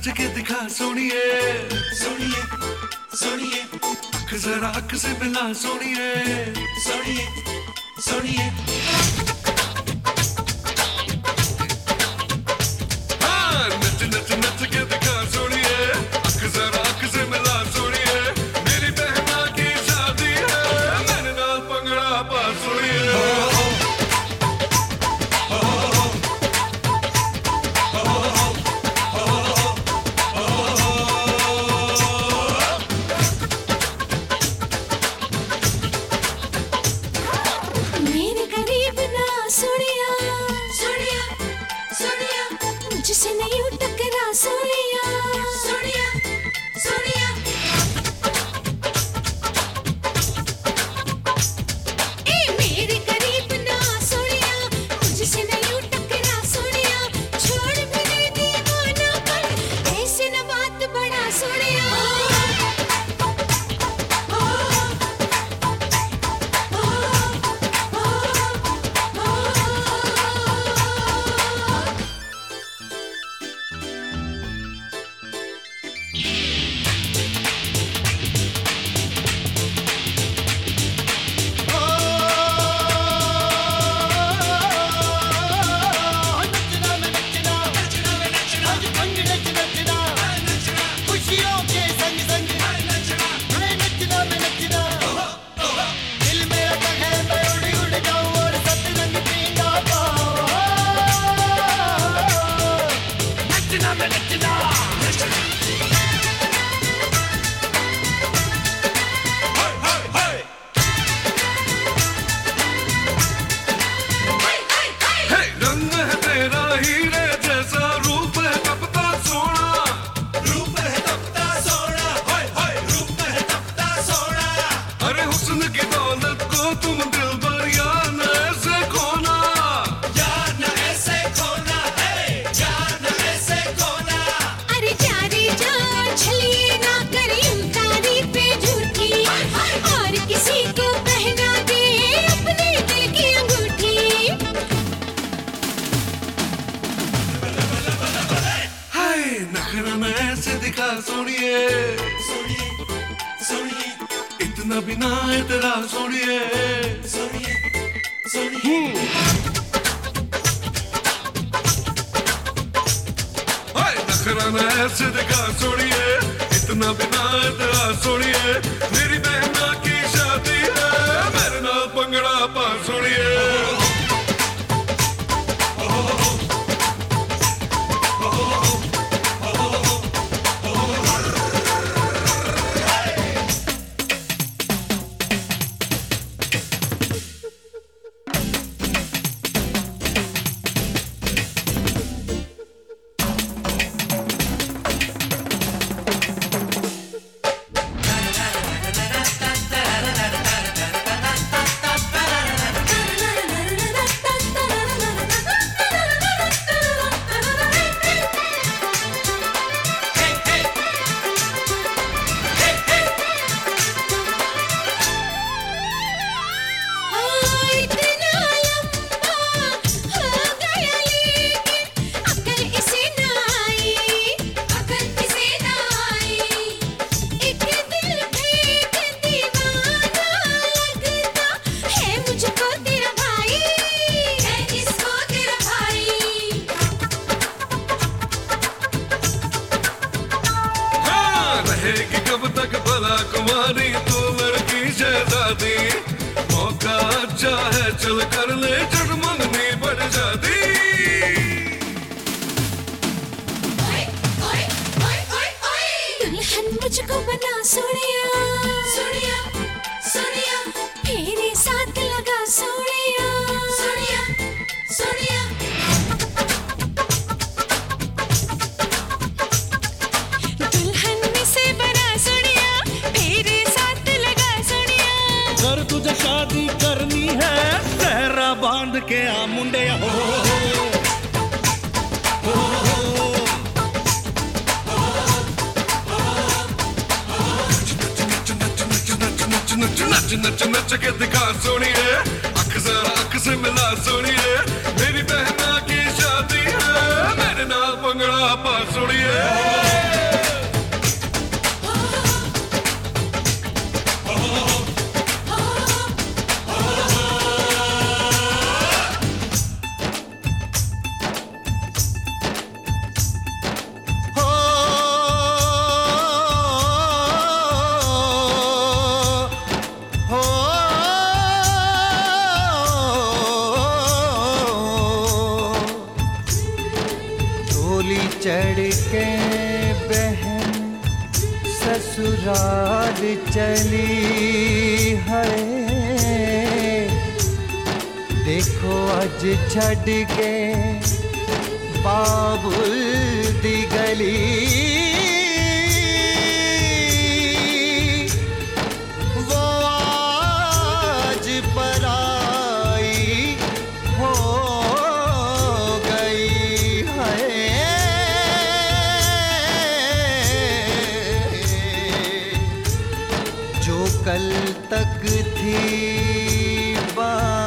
नच के दिखा सोनिए सोनिए सोनिए अख जरा अख से मिला सोनिए सोनिए सोनिए हाँ नच नच नच के दिखा सोनिए अख जरा अख से मिला सोनिए मेरी बहना की शादी है मेरे नाल पंगड़ा पा सोनिए मुझसे नहीं टकरा सोनिया सोनिया सोनिया ए मेरे करीब ना सोनिया मुझसे नहीं टकरा सोनिया छोड़ मेरे दीवाना पर ऐसे न बात बड़ा सोनिया तुम दिल भर यार न ऐसे खोना यार न ऐसे खोना है यार न ऐसे खोना अरे जा रे जा छलिए ना करियो तारीफे झूठी और किसी को पहना दे अपने दिल की अंगूठी हाय नखरा न ऐसे दिखा सोनिए सोनिए सोनिए इतना बिना तेरा सोनिए सोनिए सोनिए हाय नखरा न ऐसे दिखा सोनिए इतना बिना तेरा सोनिए मेरी बहना की शादी है मेरे नाल पंगड़ा पा सोनिए रहेगी कब तक भला कुमारी तू लड़की शहजादी मौका अच्छा है चल कर ले जड़ मंगनी बढ़ जाती दुल्हन मुझको बना सोनिया सोनिया सोनिया मेरे साथ लगा सोनिया सोनिया सोनिया अगर तुझे शादी करनी है सहरा बांध के आ मुंडे हो नच नच नच के दिखा सोनिए अख जरा अख से मिला सोनिए मेरी बहना की शादी है मेरे नाल पंगड़ा पा सोनिए चढ़ के बहन ससुराल चली है देखो आज छड़ के बाबुल दी गली वो आज पराई हो गई है जो कल तक थी